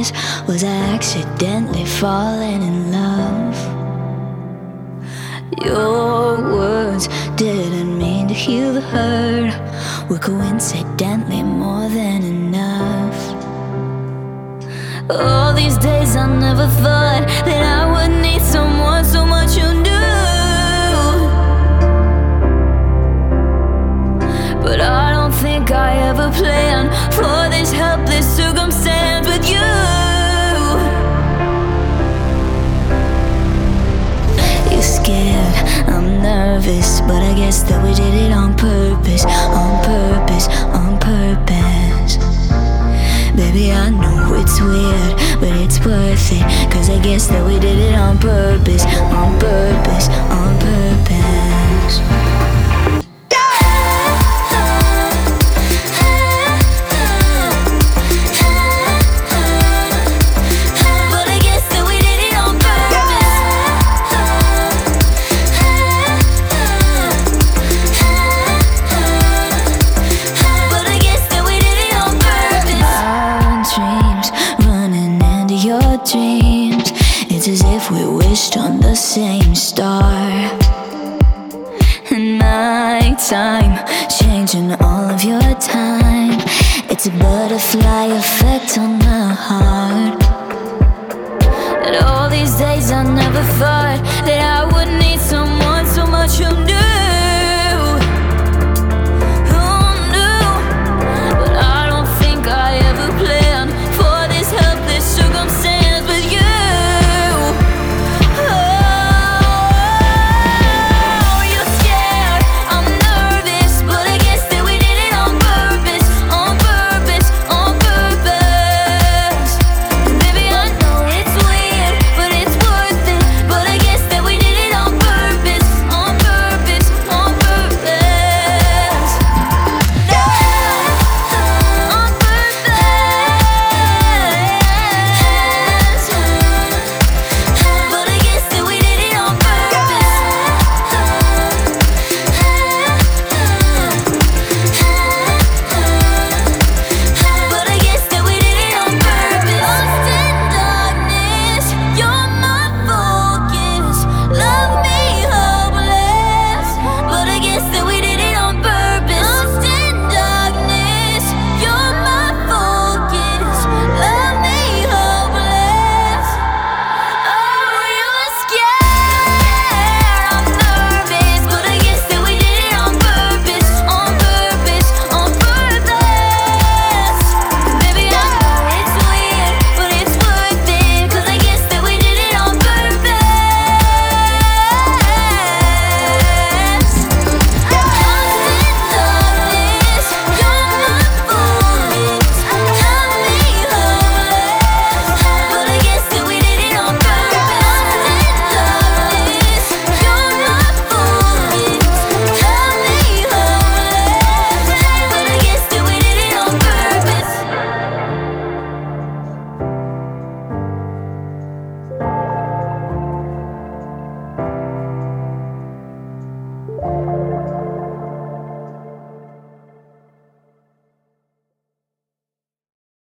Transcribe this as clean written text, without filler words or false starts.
purpose? Was I accidentally falling in love? Your words didn't mean to heal the hurt, were coincidentally more than enough. All these days I never thought that I would need someone so much you knew, but I don't think I ever planned for this helpless circumstance with you. You're scared, I'm nervous, but I guess that we did it on purpose, on purpose, on purpose. Baby, I know it's weird, but it's worth it, 'cause I guess that we did it on purpose, on purpose, on purpose. Dreams, it's as if we wished on the same star. And my time, changing all of your time. It's a butterfly effect on my heart. And all these days I never thought